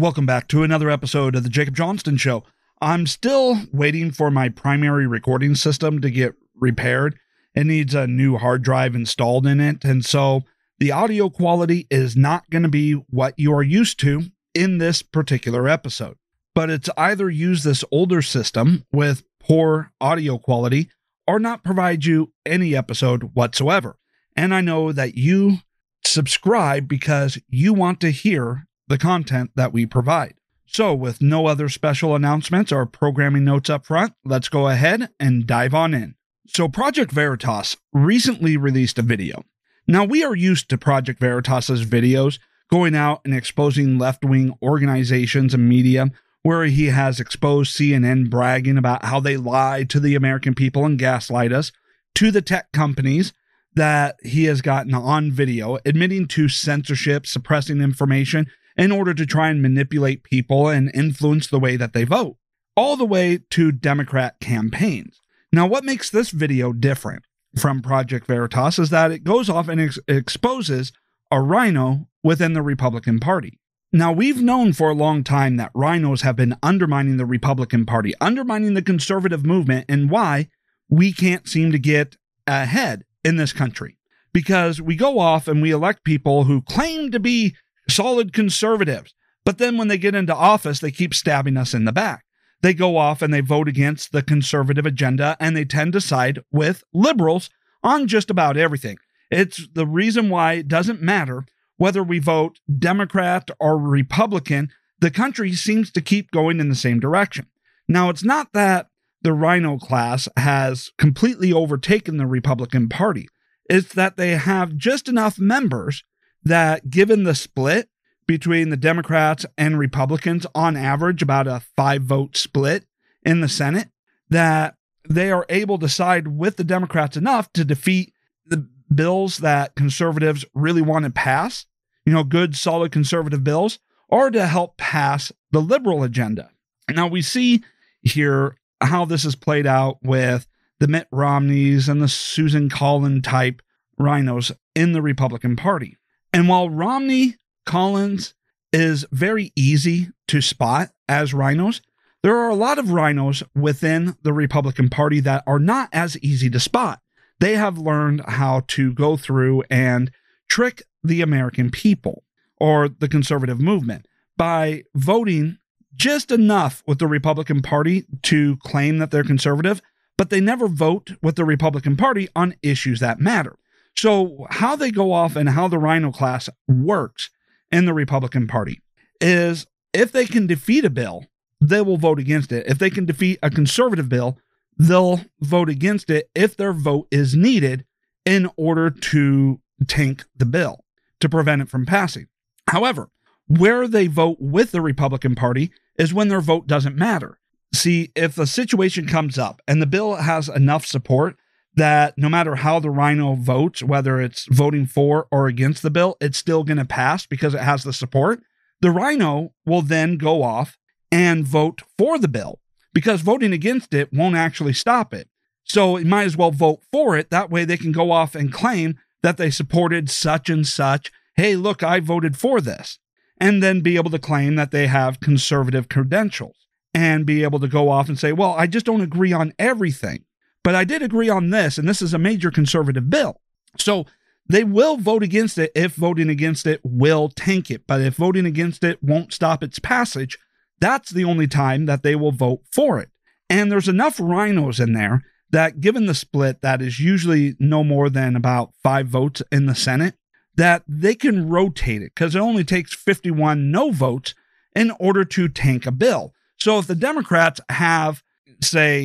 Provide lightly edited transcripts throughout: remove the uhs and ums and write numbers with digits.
Welcome back to another episode of the Jacob Johnston Show. I'm still waiting for my primary recording system to get repaired. It needs a new hard drive installed in it, and so the audio quality is not going to be what you are used to in this particular episode. But it's either use this older system with poor audio quality or not provide you any episode whatsoever. And I know that you subscribe because you want to hear the content that we provide. So with no other special announcements or programming notes up front, let's go ahead and dive on in. So Project Veritas recently released a video. Now we are used to Project Veritas's videos going out and exposing left-wing organizations and media, where he has exposed CNN bragging about how they lie to the American people and gaslight us, to the tech companies that he has gotten on video admitting to censorship, suppressing information in order to try and manipulate people and influence the way that they vote, all the way to Democrat campaigns. Now, what makes this video different from Project Veritas is that it goes off and exposes a rhino within the Republican Party. Now, we've known for a long time that rhinos have been undermining the Republican Party, undermining the conservative movement, and why we can't seem to get ahead in this country. Because we go off and we elect people who claim to be solid conservatives, but then when they get into office, they keep stabbing us in the back. They go off and they vote against the conservative agenda, and they tend to side with liberals on just about everything. It's the reason why it doesn't matter whether we vote Democrat or Republican, the country seems to keep going in the same direction. Now, it's not that the rhino class has completely overtaken the Republican Party. It's that they have just enough members that, given the split between the Democrats and Republicans, on average about a 5-vote split in the Senate, that they are able to side with the Democrats enough to defeat the bills that conservatives really want to pass, good, solid conservative bills, or to help pass the liberal agenda. Now, we see here how this is played out with the Mitt Romneys and the Susan Collins type rhinos in the Republican Party. And while Romney, Collins is very easy to spot as rhinos, there are a lot of rhinos within the Republican Party that are not as easy to spot. They have learned how to go through and trick the American people or the conservative movement by voting just enough with the Republican Party to claim that they're conservative, but they never vote with the Republican Party on issues that matter. So how they go off and how the rhino class works in the Republican Party is if they can defeat a bill, they will vote against it. If they can defeat a conservative bill, they'll vote against it if their vote is needed in order to tank the bill, to prevent it from passing. However, where they vote with the Republican Party is when their vote doesn't matter. See, if a situation comes up and the bill has enough support that no matter how the rhino votes, whether it's voting for or against the bill, it's still going to pass because it has the support, the rhino will then go off and vote for the bill because voting against it won't actually stop it. So it might as well vote for it. That way they can go off and claim that they supported such and such. Hey, look, I voted for this. And then be able to claim that they have conservative credentials and be able to go off and say, well, I just don't agree on everything, but I did agree on this, and this is a major conservative bill. So they will vote against it if voting against it will tank it. But if voting against it won't stop its passage, that's the only time that they will vote for it. And there's enough rhinos in there that, given the split that is usually no more than about 5 votes in the Senate, that they can rotate it because it only takes 51 no votes in order to tank a bill. So if the Democrats have, say,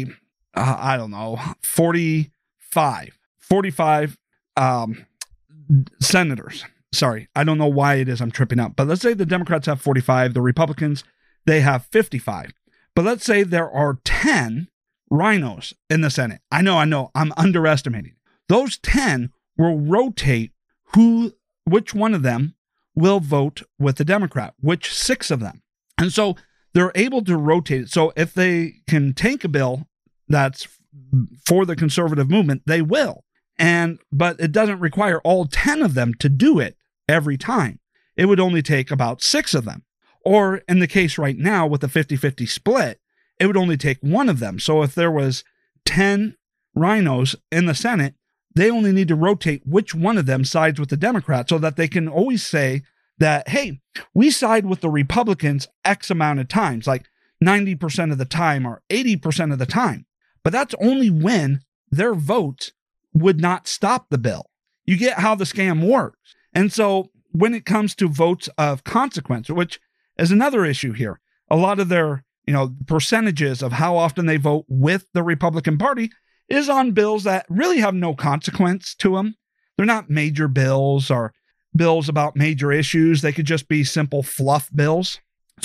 45 senators. Sorry, I don't know why it is I'm tripping up, but let's say the Democrats have 45, the Republicans, they have 55. But let's say there are 10 rhinos in the Senate. I know, I'm underestimating. Those 10 will rotate which one of them will vote with the Democrat, which 6 of them. And so they're able to rotate it. So if they can tank a bill that's for the conservative movement, they will. But it doesn't require all 10 of them to do it every time. It would only take about 6 of them. Or in the case right now with the 50-50 split, it would only take one of them. So if there was 10 rhinos in the Senate, they only need to rotate which one of them sides with the Democrats so that they can always say that, hey, we side with the Republicans X amount of times, like 90% of the time or 80% of the time. But that's only when their votes would not stop the bill. You get how the scam works. And so when it comes to votes of consequence, which is another issue here, a lot of their percentages of how often they vote with the Republican Party is on bills that really have no consequence to them. They're not major bills or bills about major issues. They could just be simple fluff bills.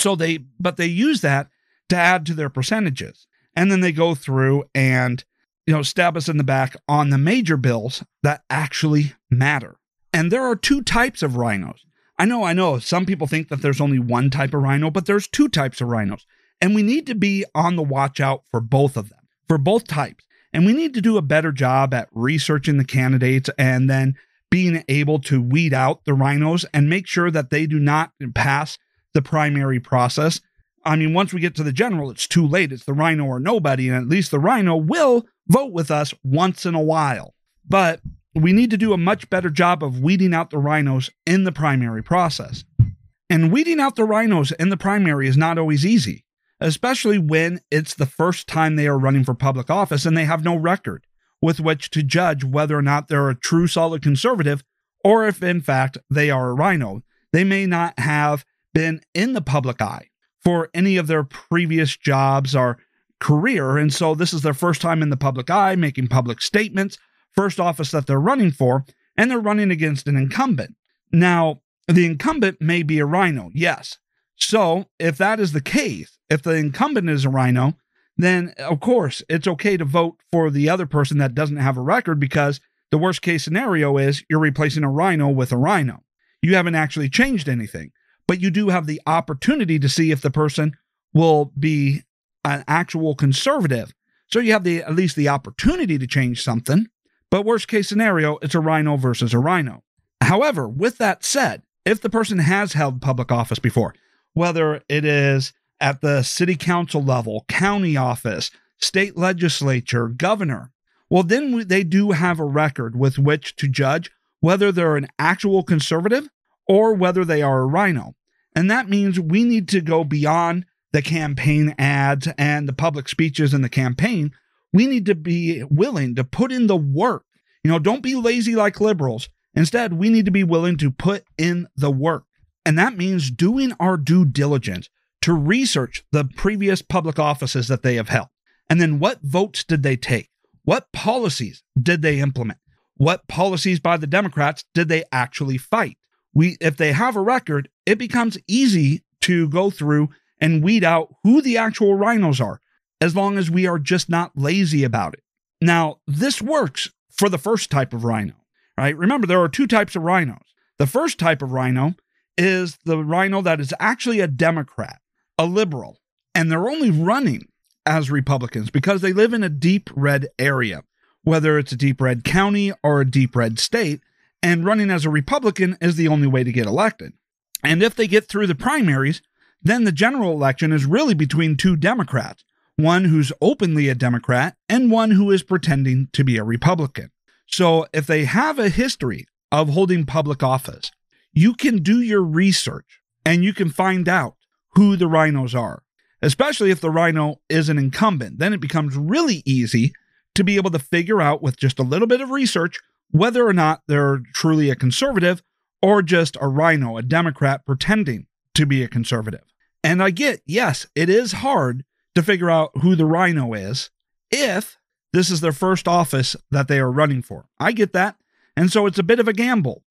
But they use that to add to their percentages. And then they go through and, stab us in the back on the major bills that actually matter. And there are two types of rhinos. I know. Some people think that there's only one type of rhino, but there's two types of rhinos. And we need to be on the watch out for both of them, for both types. And we need to do a better job at researching the candidates and then being able to weed out the rhinos and make sure that they do not pass the primary process. I mean, once we get to the general, it's too late. It's the rhino or nobody. And at least the rhino will vote with us once in a while. But we need to do a much better job of weeding out the rhinos in the primary process. And weeding out the rhinos in the primary is not always easy, especially when it's the first time they are running for public office and they have no record with which to judge whether or not they're a true solid conservative or if in fact they are a rhino. They may not have been in the public eye for any of their previous jobs or career. And so this is their first time in the public eye, making public statements, first office that they're running for, and they're running against an incumbent. Now, the incumbent may be a rhino, yes. So if that is the case, if the incumbent is a rhino, then of course it's okay to vote for the other person that doesn't have a record, because the worst case scenario is you're replacing a rhino with a rhino. You haven't actually changed anything, but you do have the opportunity to see if the person will be an actual conservative. So you have at least the opportunity to change something, but worst case scenario, it's a rhino versus a rhino. However, with that said, if the person has held public office before, whether it is at the city council level, county office, state legislature, governor, well, then they do have a record with which to judge whether they're an actual conservative or whether they are a rhino. And that means we need to go beyond the campaign ads and the public speeches in the campaign. We need to be willing to put in the work. Don't be lazy like liberals. Instead, we need to be willing to put in the work. And that means doing our due diligence to research the previous public offices that they have held. And then what votes did they take? What policies did they implement? What policies by the Democrats did they actually fight? If they have a record, it becomes easy to go through and weed out who the actual rhinos are, as long as we are just not lazy about it. Now, this works for the first type of rhino, right? Remember, there are two types of rhinos. The first type of rhino is the rhino that is actually a Democrat, a liberal, and they're only running as Republicans because they live in a deep red area, whether it's a deep red county or a deep red state, and running as a Republican is the only way to get elected. And if they get through the primaries, then the general election is really between two Democrats, one who's openly a Democrat and one who is pretending to be a Republican. So if they have a history of holding public office, you can do your research and you can find out who the rhinos are, especially if the rhino is an incumbent. Then it becomes really easy to be able to figure out with just a little bit of research whether or not they're truly a conservative or just a rhino, a Democrat pretending to be a conservative. And I get, yes, it is hard to figure out who the rhino is if this is their first office that they are running for. I get that. And so it's a bit of a gamble.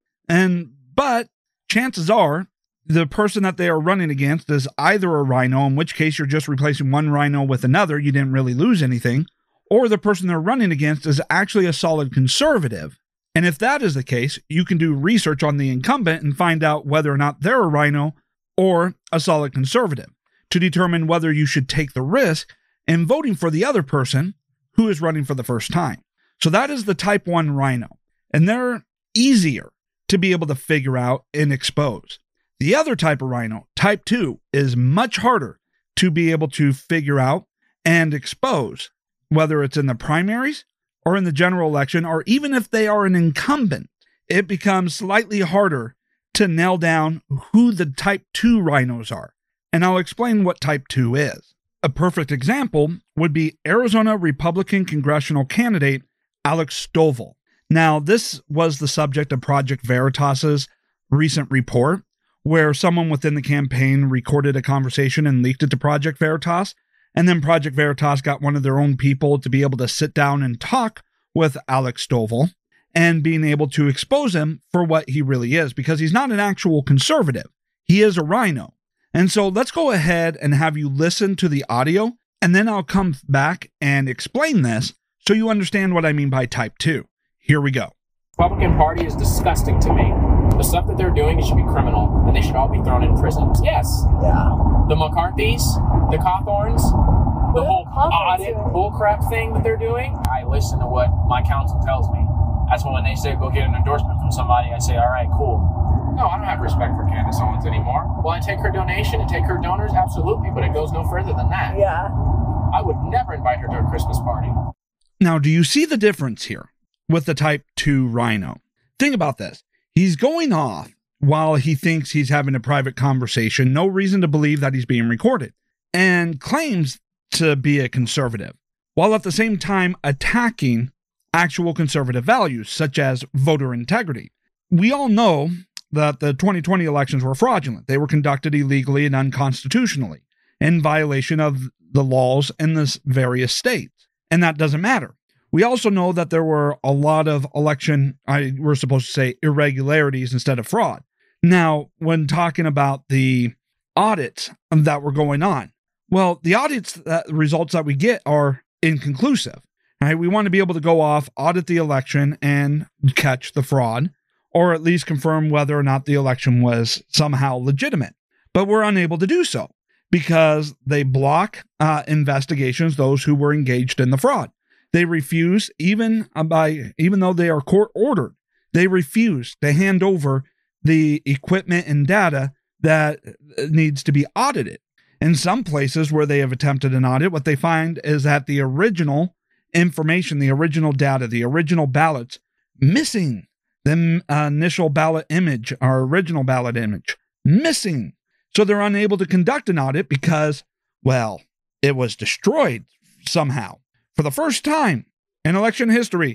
But chances are the person that they are running against is either a rhino, in which case you're just replacing one rhino with another. You didn't really lose anything. Or the person they're running against is actually a solid conservative. And if that is the case, you can do research on the incumbent and find out whether or not they're a rhino or a solid conservative to determine whether you should take the risk in voting for the other person who is running for the first time. So that is the type 1 rhino. And they're easier to be able to figure out and expose. The other type of rhino, type 2, is much harder to be able to figure out and expose, whether it's in the primaries or in the general election, or even if they are an incumbent. It becomes slightly harder to nail down who the type 2 rhinos are. And I'll explain what type 2 is. A perfect example would be Arizona Republican congressional candidate Alex Stovall. Now, this was the subject of Project Veritas's recent report, where someone within the campaign recorded a conversation and leaked it to Project Veritas. And then Project Veritas got one of their own people to be able to sit down and talk with Alex Stovall and being able to expose him for what he really is, because he's not an actual conservative. He is a rhino. And so let's go ahead and have you listen to the audio, and then I'll come back and explain this so you understand what I mean by type 2. Here we go. Republican Party is disgusting to me. The stuff that they're doing, it should be criminal, and they should all be thrown in prison. Yes. Yeah. The McCarthys, the Cawthorns, the whole audit bullcrap thing that they're doing. I listen to what my counsel tells me. That's when they say go get an endorsement from somebody, I say, all right, cool. No, I don't have respect for Candace Owens anymore. Will I take her donation and take her donors? Absolutely, but it goes no further than that. Yeah. I would never invite her to a Christmas party. Now, do you see the difference here with the type 2 rhino? Think about this. He's going off while he thinks he's having a private conversation, no reason to believe that he's being recorded, and claims to be a conservative, while at the same time attacking actual conservative values, such as voter integrity. We all know that the 2020 elections were fraudulent. They were conducted illegally and unconstitutionally, in violation of the laws in the various states. And that doesn't matter. We also know that there were a lot of we're supposed to say irregularities instead of fraud. Now, when talking about the audits that were going on, well, the audits, results that we get are inconclusive. Right? We want to be able to go off, audit the election, and catch the fraud, or at least confirm whether or not the election was somehow legitimate. But we're unable to do so because they block investigations, those who were engaged in the fraud. They refuse, even though they are court ordered, they refuse to hand over the equipment and data that needs to be audited. In some places where they have attempted an audit, what they find is that the original information, the original data, the original ballots, missing. The initial ballot image, our original ballot image, missing. So they're unable to conduct an audit because, well, it was destroyed somehow. For the first time in election history,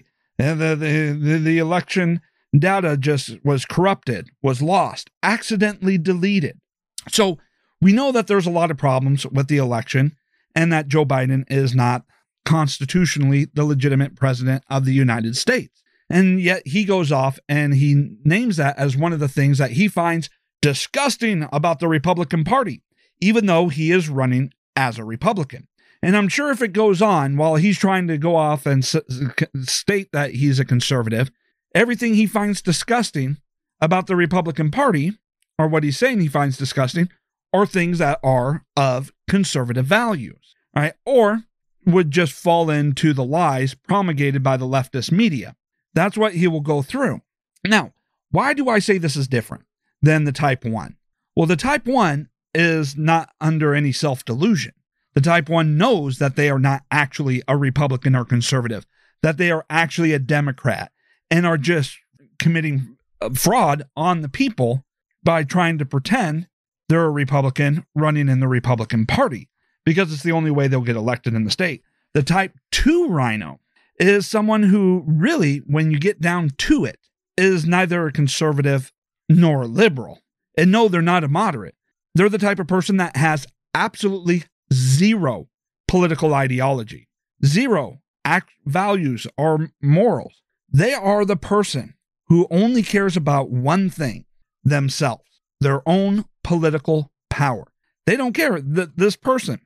the election data just was corrupted, was lost, accidentally deleted. So we know that there's a lot of problems with the election and that Joe Biden is not constitutionally the legitimate president of the United States. And yet he goes off and he names that as one of the things that he finds disgusting about the Republican Party, even though he is running as a Republican. And I'm sure if it goes on while he's trying to go off and state that he's a conservative, everything he finds disgusting about the Republican Party, or what he's saying he finds disgusting, are things that are of conservative values, right? Or would just fall into the lies promulgated by the leftist media. That's what he will go through. Now, why do I say this is different than the type 1? Well, the type 1 is not under any self-delusion. The type 1 knows that they are not actually a Republican or conservative, that they are actually a Democrat and are just committing fraud on the people by trying to pretend they're a Republican running in the Republican Party, because it's the only way they'll get elected in the state. The type 2 rhino is someone who really, when you get down to it, is neither a conservative nor a liberal. And no, they're not a moderate. They're the type of person that has absolutely zero political ideology, zero values or morals. They are the person who only cares about one thing, themselves, their own political power. They don't care. This person,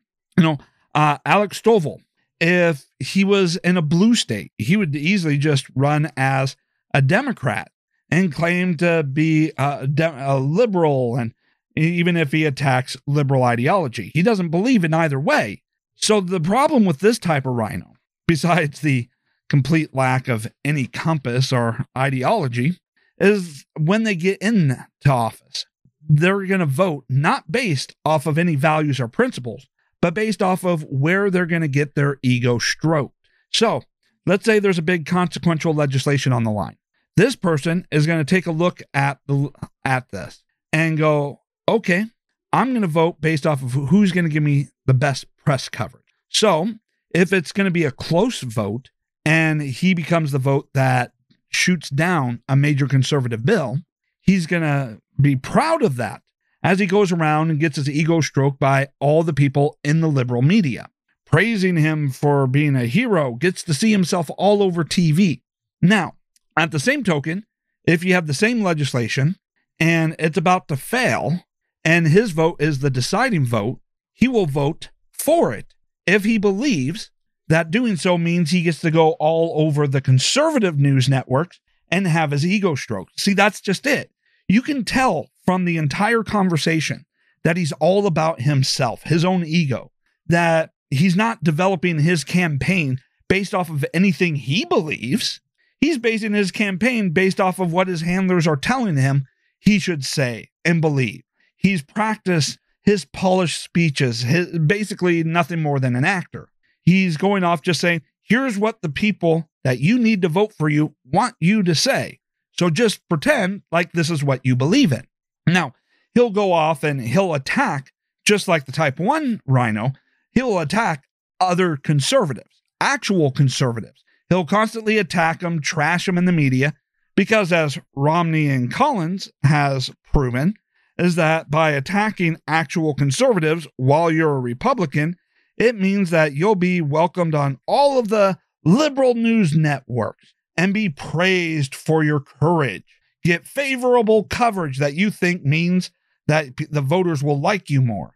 Alex Stovall, if he was in a blue state, he would easily just run as a Democrat and claim to be a liberal, and even if he attacks liberal ideology. He doesn't believe in either way. So the problem with this type of rhino, besides the complete lack of any compass or ideology, is when they get into office. they're going to vote not based off of any values or principles, but based off of where they're going to get their ego stroked. So let's say there's a big consequential legislation on the line. This person is going to take a look at this and go, okay, I'm going to vote based off of who's going to give me the best press coverage. So if it's going to be a close vote and he becomes the vote that shoots down a major conservative bill, he's going to be proud of that as he goes around and gets his ego stroked by all the people in the liberal media, praising him for being a hero, gets to see himself all over TV. Now, at the same token, if you have the same legislation and it's about to fail and his vote is the deciding vote, he will vote for it if he believes that doing so means he gets to go all over the conservative news networks and have his ego stroked. See, that's just it. You can tell from the entire conversation that he's all about himself, his own ego, that he's not developing his campaign based off of anything he believes. He's basing his campaign based off of what his handlers are telling him he should say and believe. He's practiced his polished speeches, basically nothing more than an actor. He's going off just saying, here's what the people that you need to vote for you want you to say. So just pretend like this is what you believe in. Now, he'll go off and he'll attack, just like the Type 1 rhino, he'll attack other conservatives, actual conservatives. He'll constantly attack them, trash them in the media, because as Romney and Collins has proven, is that by attacking actual conservatives while you're a Republican, it means that you'll be welcomed on all of the liberal news networks and be praised for your courage. Get favorable coverage that you think means that the voters will like you more.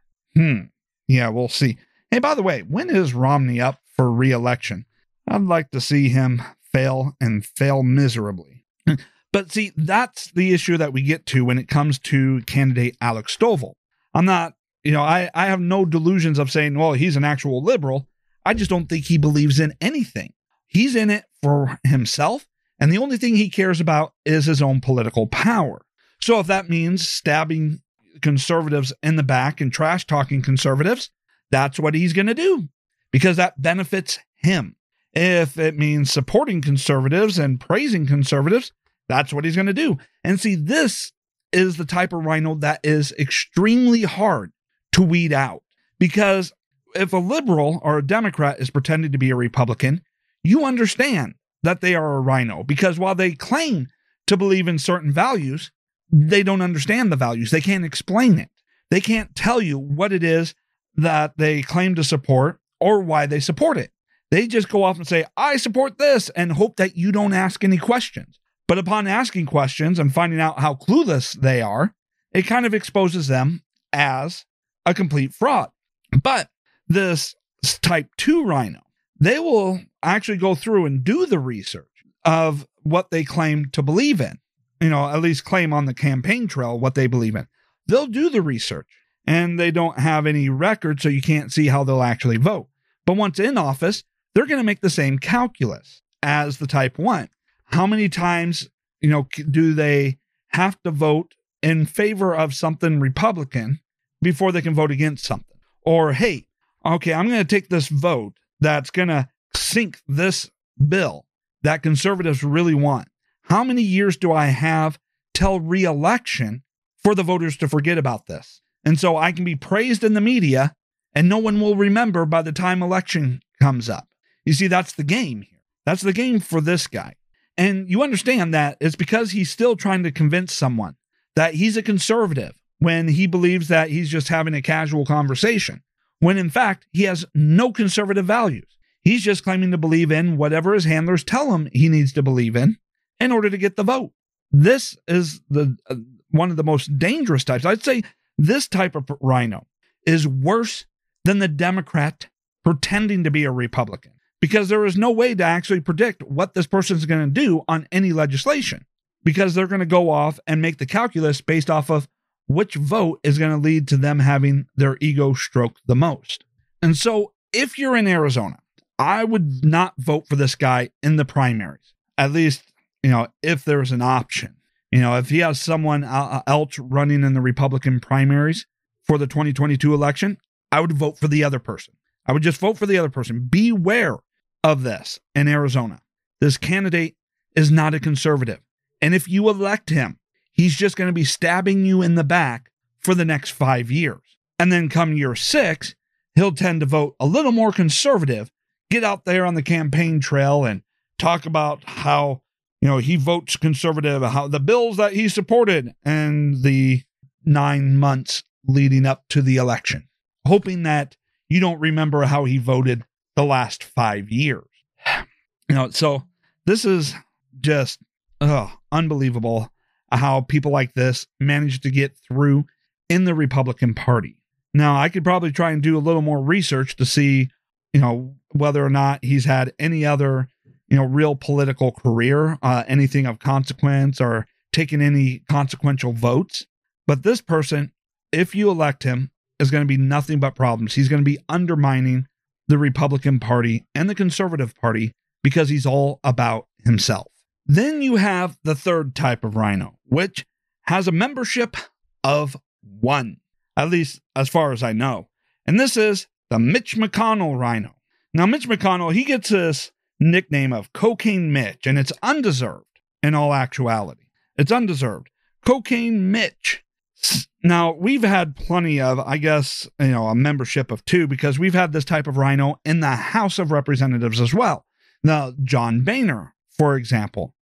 Yeah, we'll see. Hey, by the way, when is Romney up for re-election? I'd like to see him fail and fail miserably. But see, that's the issue that we get to when it comes to candidate Alex Stovall. I'm not, I have no delusions of saying, well, he's an actual liberal. I just don't think he believes in anything. He's in it for himself, and the only thing he cares about is his own political power. So if that means stabbing conservatives in the back and trash talking conservatives, that's what he's going to do, because that benefits him. If it means supporting conservatives and praising conservatives, that's what he's going to do. And see, this is the type of rhino that is extremely hard to weed out, because if a liberal or a Democrat is pretending to be a Republican, you understand that they are a rhino, because while they claim to believe in certain values, they don't understand the values. They can't explain it. They can't tell you what it is that they claim to support or why they support it. They just go off and say, I support this, and hope that you don't ask any questions. But upon asking questions and finding out how clueless they are, it kind of exposes them as a complete fraud. But this Type 2 rhino, they will actually go through and do the research of what they claim to believe in. At least claim on the campaign trail what they believe in. They'll do the research, and they don't have any record, so you can't see how they'll actually vote. But once in office, they're going to make the same calculus as the Type 1. How many times, do they have to vote in favor of something Republican before they can vote against something? Or, hey, okay, I'm going to take this vote that's going to sink this bill that conservatives really want. How many years do I have till re-election for the voters to forget about this? And so I can be praised in the media and no one will remember by the time election comes up. You see, that's the game here. That's the game for this guy. And you understand that it's because he's still trying to convince someone that he's a conservative when he believes that he's just having a casual conversation, when in fact he has no conservative values. He's just claiming to believe in whatever his handlers tell him he needs to believe in order to get the vote. This is the one of the most dangerous types. I'd say this type of rhino is worse than the Democrat pretending to be a Republican, because there is no way to actually predict what this person is going to do on any legislation, because they're going to go off and make the calculus based off of which vote is going to lead to them having their ego stroked the most. And so if you're in Arizona, I would not vote for this guy in the primaries, at least, if there's an option. If he has someone else running in the Republican primaries for the 2022 election, I would vote for the other person. I would just vote for the other person. Beware of this in Arizona. This candidate is not a conservative. And if you elect him, he's just going to be stabbing you in the back for the next 5 years. And then come year 6, he'll tend to vote a little more conservative, get out there on the campaign trail and talk about how, he votes conservative, how the bills that he supported in the 9 months leading up to the election, hoping that you don't remember how he voted the last 5 years. So this is just unbelievable how people like this manage to get through in the Republican Party. Now, I could probably try and do a little more research to see, whether or not he's had any other, real political career, anything of consequence or taken any consequential votes. But this person, if you elect him, is going to be nothing but problems. He's going to be undermining the Republican Party and the Conservative Party because he's all about himself. Then you have the third type of rhino, which has a membership of 1, at least as far as I know. And this is the Mitch McConnell rhino. Now, Mitch McConnell, he gets this nickname of Cocaine Mitch, and it's undeserved in all actuality. It's undeserved. Cocaine Mitch. Now, we've had plenty of, I guess, a membership of 2 because we've had this type of rhino in the House of Representatives as well. Now, John Boehner, for example,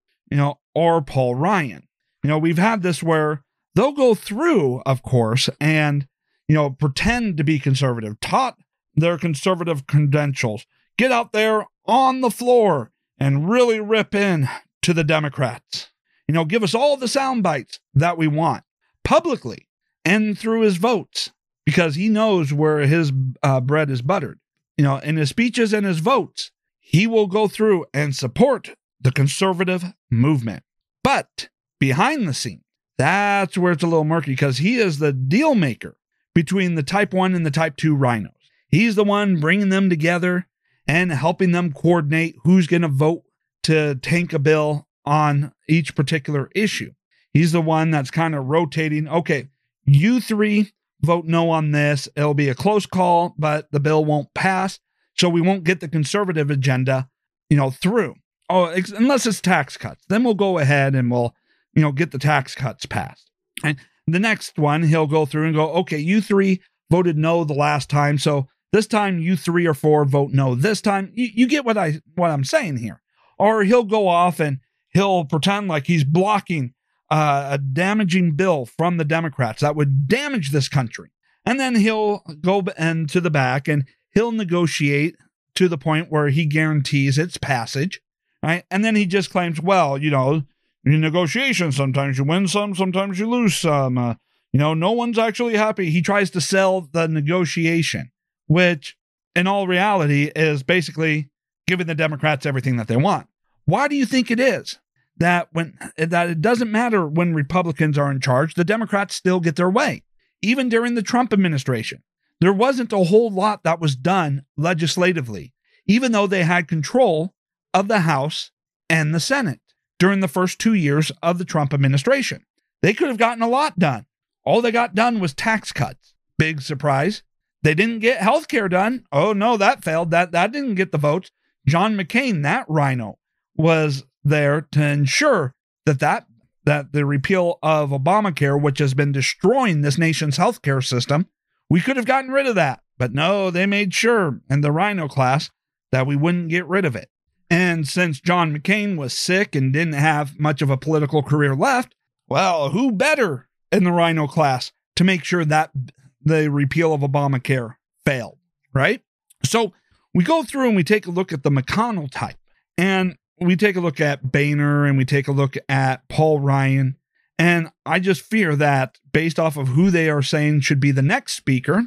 or Paul Ryan. We've had this where they'll go through, of course, and, pretend to be conservative, taught their conservative credentials, get out there on the floor and really rip in to the Democrats. Give us all the sound bites that we want publicly and through his votes because he knows where his bread is buttered. In his speeches and his votes, he will go through and support the conservative movement. But behind the scenes, that's where it's a little murky because he is the deal maker between the type 1 and the type 2 rhinos. He's the one bringing them together and helping them coordinate who's going to vote to tank a bill on each particular issue. He's the one that's kind of rotating. Okay, you 3 vote no on this. It'll be a close call, but the bill won't pass. So we won't get the conservative agenda, through. Unless it's tax cuts. Then we'll go ahead and we'll, get the tax cuts passed. And the next one, he'll go through and go, okay, you 3 voted no the last time. So this time you 3 or 4 vote no. This time, you get what I'm saying here. Or he'll go off and he'll pretend like he's blocking a damaging bill from the Democrats that would damage this country. And then he'll go into the back and he'll negotiate to the point where he guarantees its passage, right? And then he just claims, well, in negotiations, sometimes you win some, sometimes you lose some. No one's actually happy. He tries to sell the negotiation, which in all reality is basically giving the Democrats everything that they want. Why do you think it is that it doesn't matter when Republicans are in charge, the Democrats still get their way? Even during the Trump administration, there wasn't a whole lot that was done legislatively, even though they had control of the House and the Senate during the first 2 years of the Trump administration. They could have gotten a lot done. All they got done was tax cuts. Big surprise. They didn't get health care done. Oh, no, that failed. That didn't get the votes. John McCain, that rhino, was there to ensure that the repeal of Obamacare, which has been destroying this nation's healthcare system, we could have gotten rid of that. But no, they made sure in the rhino class that we wouldn't get rid of it. And since John McCain was sick and didn't have much of a political career left, well, who better in the rhino class to make sure that the repeal of Obamacare failed, right? So we go through and we take a look at the McConnell type, and we take a look at Boehner, and we take a look at Paul Ryan. And I just fear that based off of who they are saying should be the next speaker,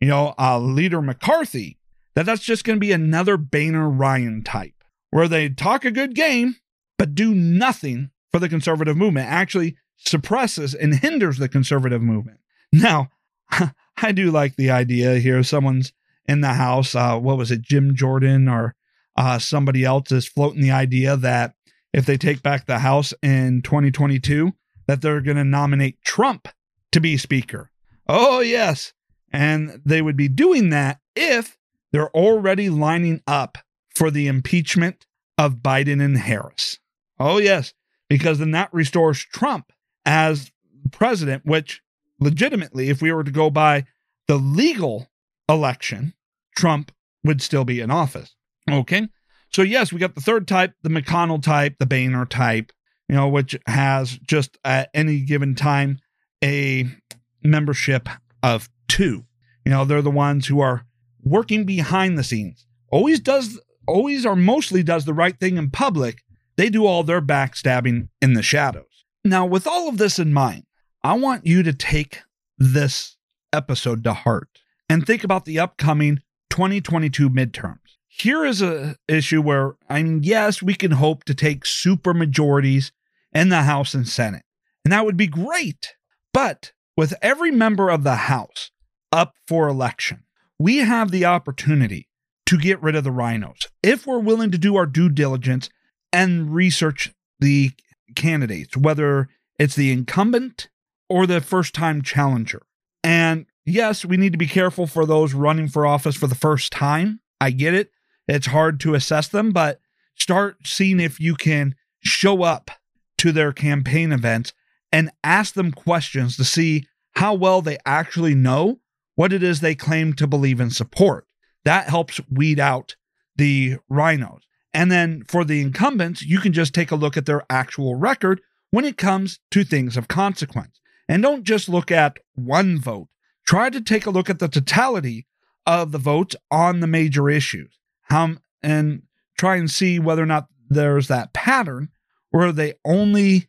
Leader McCarthy, that's just going to be another Boehner-Ryan type, where they talk a good game, but do nothing for the conservative movement, actually suppresses and hinders the conservative movement. Now, I do like the idea here. Someone's in the House, Jim Jordan or somebody else is floating the idea that if they take back the House in 2022, that they're going to nominate Trump to be Speaker. Oh, yes. And they would be doing that if they're already lining up for the impeachment of Biden and Harris. Oh, yes. Because then that restores Trump as president, which legitimately, if we were to go by the legal election, Trump would still be in office. Okay. So yes, we got the third type, the McConnell type, the Boehner type, which has just at any given time a membership of 2. They're the ones who are working behind the scenes. Always or mostly does the right thing in public. They do all their backstabbing in the shadows. Now, with all of this in mind, I want you to take this episode to heart and think about the upcoming 2022 midterms. Here is an issue where, yes, we can hope to take super majorities in the House and Senate, and that would be great. But with every member of the House up for election, we have the opportunity to get rid of the rhinos if we're willing to do our due diligence and research the candidates, whether it's the incumbent or the first-time challenger. And yes, we need to be careful for those running for office for the first time. I get it. It's hard to assess them, but start seeing if you can show up to their campaign events and ask them questions to see how well they actually know what it is they claim to believe and support. That helps weed out the rhinos. And then for the incumbents, you can just take a look at their actual record when it comes to things of consequence. And don't just look at one vote. Try to take a look at the totality of the votes on the major issues. And try and see whether or not there's that pattern where they only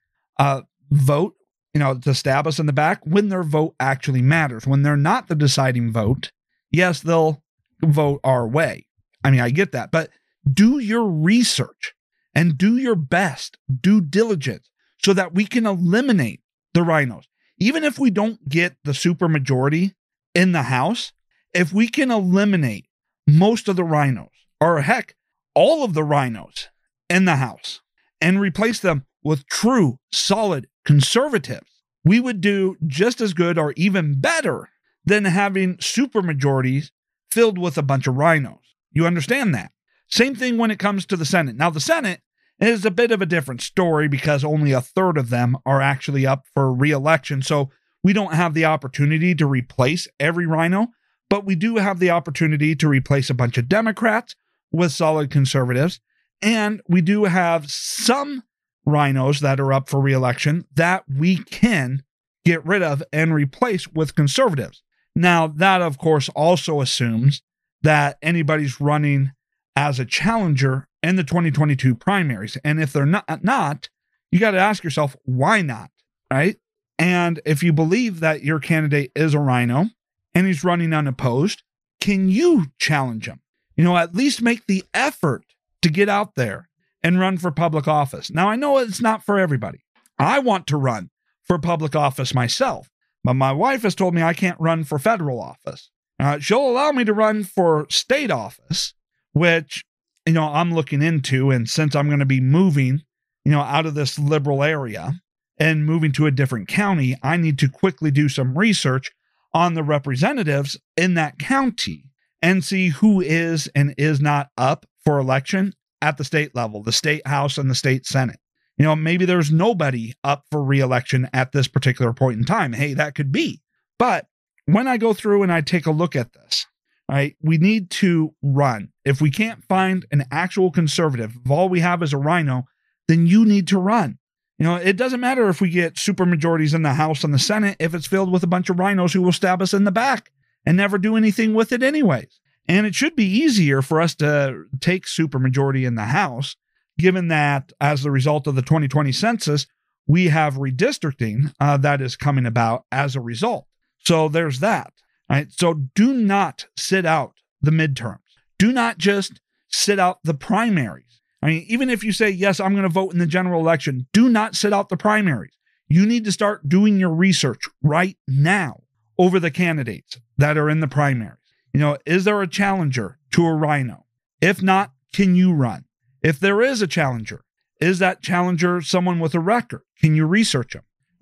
vote, to stab us in the back when their vote actually matters. When they're not the deciding vote, yes, they'll vote our way. I get that, but do your research and do your best due diligence so that we can eliminate the rhinos. Even if we don't get the supermajority in the House, if we can eliminate most of the rhinos, or heck, all of the rhinos in the House, and replace them with true, solid conservatives, we would do just as good or even better than having supermajorities filled with a bunch of rhinos. You understand that? Same thing when it comes to the Senate. Now, the Senate is a bit of a different story because only a third of them are actually up for re-election. So we don't have the opportunity to replace every rhino, but we do have the opportunity to replace a bunch of Democrats with solid conservatives. And we do have some rhinos that are up for re-election that we can get rid of and replace with conservatives. Now, that, of course, also assumes that anybody's running as a challenger in the 2022 primaries. And if they're not, you got to ask yourself, why not? Right? And if you believe that your candidate is a rhino and he's running unopposed, can you challenge him? At least make the effort to get out there and run for public office. Now, I know it's not for everybody. I want to run for public office myself, but my wife has told me I can't run for federal office. She'll allow me to run for state office, which, I'm looking into. And since I'm going to be moving, out of this liberal area and moving to a different county, I need to quickly do some research on the representatives in that county and see who is and is not up for election at the state level, the state house and the state senate. Maybe there's nobody up for re-election at this particular point in time. Hey, that could be. But when I go through and I take a look at this, right, we need to run. If we can't find an actual conservative, if all we have is a rhino, then you need to run. It doesn't matter if we get supermajorities in the House and the Senate if it's filled with a bunch of rhinos who will stab us in the back and never do anything with it anyways. And it should be easier for us to take supermajority in the House, given that as the result of the 2020 census, we have redistricting that is coming about as a result. So there's that. Right? So do not sit out the midterms. Do not just sit out the primaries. Even if you say, yes, I'm going to vote in the general election, do not sit out the primaries. You need to start doing your research right now over the candidates that are in the primaries. Is there a challenger to a rhino? If not, can you run? If there is a challenger, is that challenger someone with a record? Can you research them?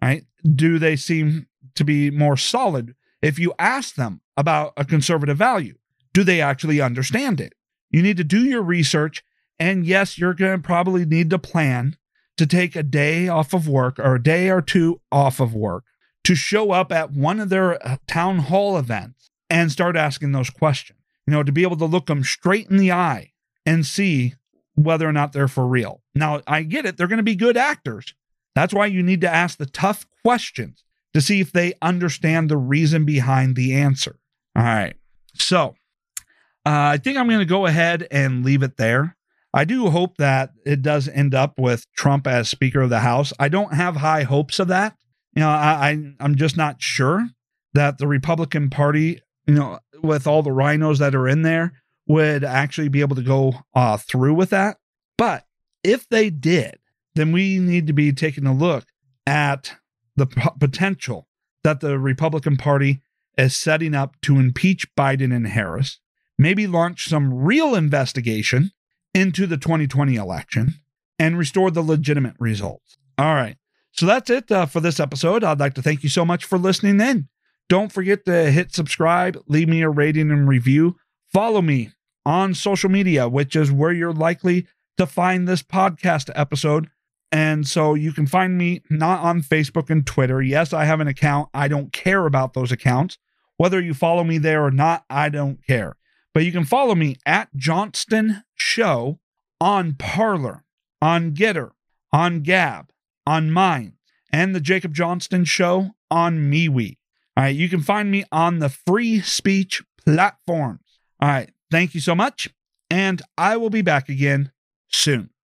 right? Do they seem to be more solid? If you ask them about a conservative value, do they actually understand it? You need to do your research. And yes, you're going to probably need to plan to take a day off of work or a day or two off of work to show up at one of their town hall events and start asking those questions, to be able to look them straight in the eye and see whether or not they're for real. Now, I get it. They're going to be good actors. That's why you need to ask the tough questions to see if they understand the reason behind the answer. All right. So I think I'm going to go ahead and leave it there. I do hope that it does end up with Trump as Speaker of the House. I don't have high hopes of that. I'm just not sure that the Republican Party, with all the rhinos that are in there, would actually be able to go through with that. But if they did, then we need to be taking a look at the potential that the Republican Party is setting up to impeach Biden and Harris, maybe launch some real investigation into the 2020 election, and restore the legitimate results. All right. So that's it for this episode. I'd like to thank you so much for listening in. Don't forget to hit subscribe, leave me a rating and review. Follow me on social media, which is where you're likely to find this podcast episode. And so you can find me not on Facebook and Twitter. Yes, I have an account. I don't care about those accounts. Whether you follow me there or not, I don't care. But you can follow me at Johnston Show on Parler, on Getter, on Gab, on Mind, and the Jacob Johnston Show on MeWe. All right, you can find me on the free speech platforms. All right, thank you so much, and I will be back again soon.